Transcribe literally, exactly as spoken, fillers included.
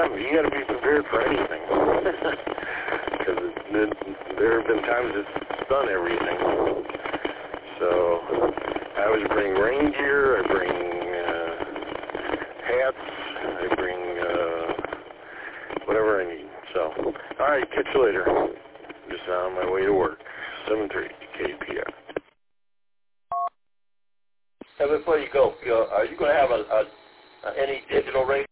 time. You got to be prepared for anything. Because there have been times it's done everything. So I always bring rain gear. I bring uh, hats. I bring uh, whatever I need. So, all right, catch you later. Just on my way to work. seven three K P R. Hey, before you go, Phil, are you going to have a, a, a any digital radio?